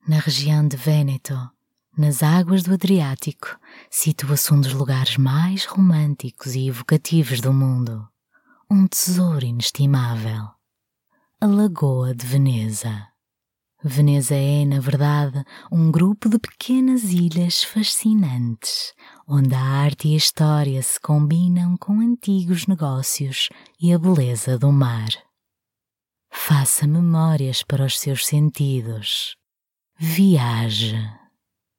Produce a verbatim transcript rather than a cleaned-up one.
Na região de Vêneto, nas águas do Adriático, situa-se um dos lugares mais românticos e evocativos do mundo, um tesouro inestimável, a Lagoa de Veneza. Veneza é, na verdade, um grupo de pequenas ilhas fascinantes, onde a arte e a história se combinam com antigos negócios e a beleza do mar. Faça memórias para os seus sentidos. Viaje.